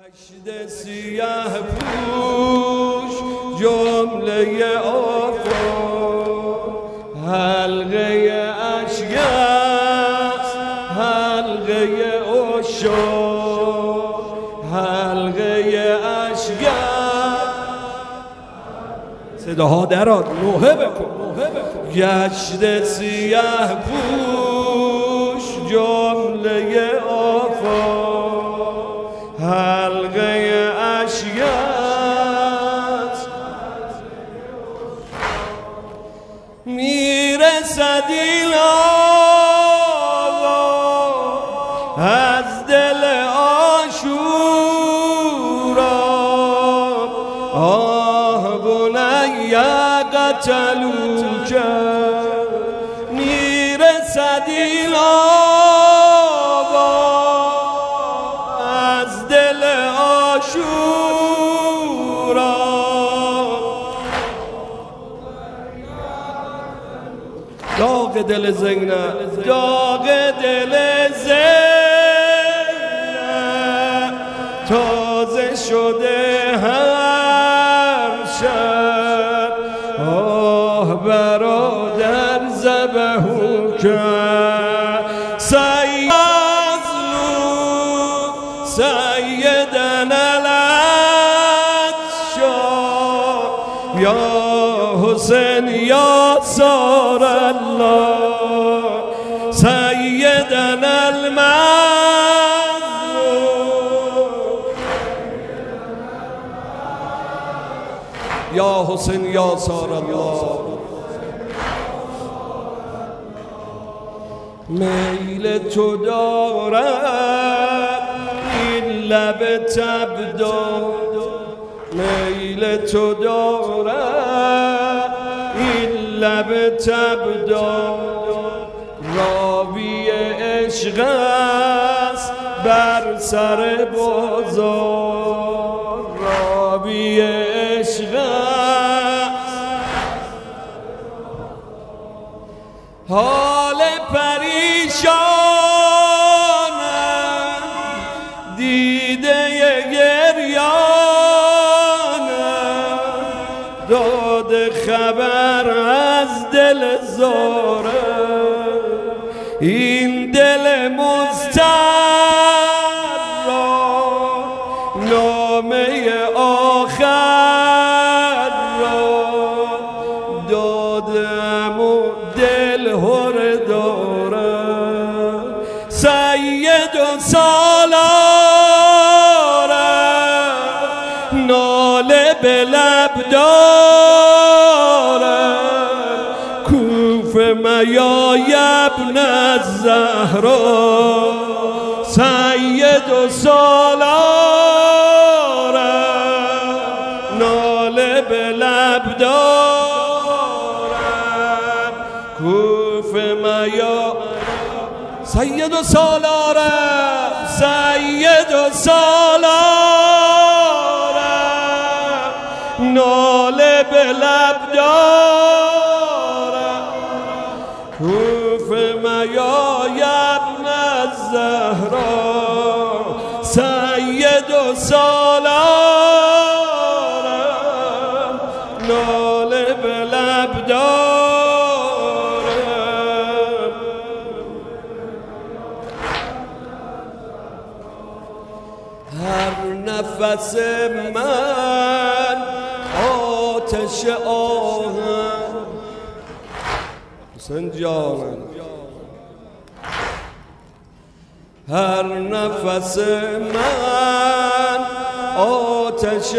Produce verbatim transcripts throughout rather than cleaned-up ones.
گشت سیاه پوش جمله آفاق حلقه اشک است، حلقه عشاق، حلقه اشک است. صداها دراد نوحه بکن. گشت سیاه پوش جمله آفاق حلقه اشک است. میرسد این آوا از دل عاشورا آه بنی قتلوک. میرسد این آوا از دل عاشورا داغ دل زینب، داغ دل زینب تازه شده هر شب. آه برادر ذبحو کرد سیدنا سیدنا العطشان یا حسین یا سار الله سیدنا المظلوم یا حسین یا سار الله. میل تو دارد این لب تبداد، میل تو دارد این لب تبداد. راوی عشق است بر سر بازار، راوی عشق حال پریشانم دیده گریانم داد خبر از دل زاره. این دل مضطر را نامه آخر را دادم و دل هر دارم. سید و سالارم ناله به لب دارم. کوفه میا ابن الزهرا سید و سالارم ناله به لب دارم. کوفه میا سید و سالارم سید و سالارم ناله به لب دارم. کوفه میا ابن الزهرا سید و سالارم ناله به لب دارم. هر نفس من آتش آهن حسین جانم، هر نفس من آتش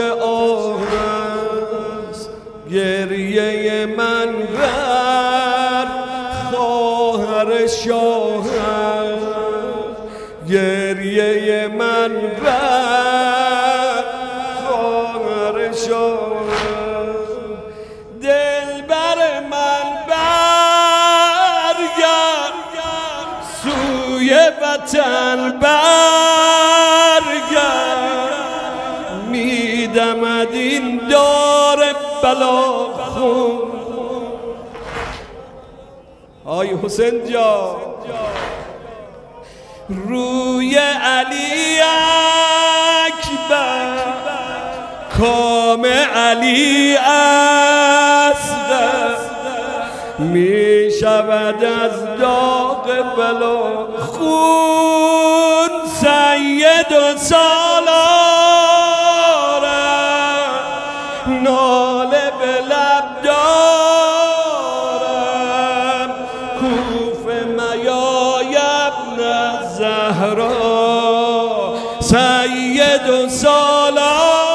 آهن است. گریه من بر خواهر شاه است، گریه من بر خواهر شاه است. دلبر من برگرد سوی وطن برگرد. میدمد این دار بلا خون. آی حسین جان روی علی اکبر کام علی اصغر می شود از داغ بلا خون سید و سالارم ناله به لب دارم کوفه میای ابن زهرا سید و سالارم